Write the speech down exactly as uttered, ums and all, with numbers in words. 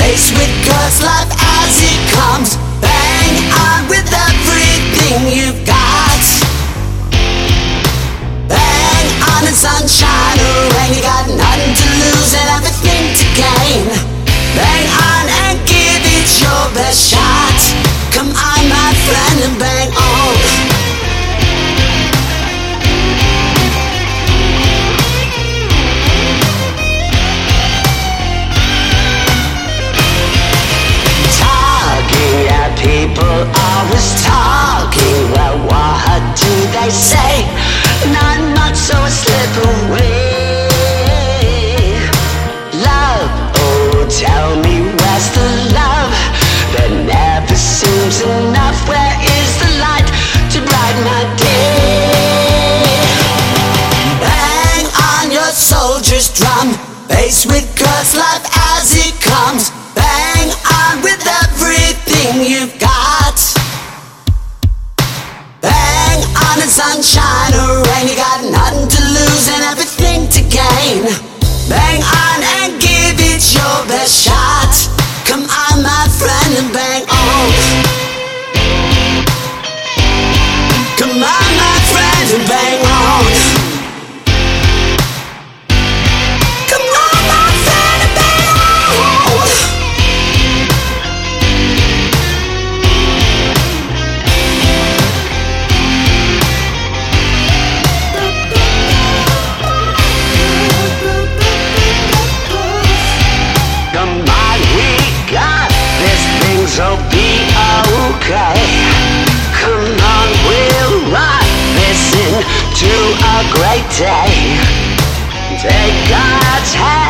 Face with God's life as it comes. Bang on with everything you've got. Bang on in sunshine or rain. You got nothing to lose and everything to gain. Bang on and give it your best shot. Come on, my friend, and bang on. People always talking, well, what do they say? Not much, so I slip away. Love, oh, tell me where's the love? There never seems enough. Where is the light to brighten my day? Bang on your soldier's drum. Face with God's life as it comes. Bang on with everything you've got. Bang on in sunshine or rain. You got nothing to lose and everything to gain. Bang on and give it your best shot. Come on, my friend, and bang on. Come on, my friend, and bang on. So be okay. Come on, we'll rock this into a great day. Take God's hand.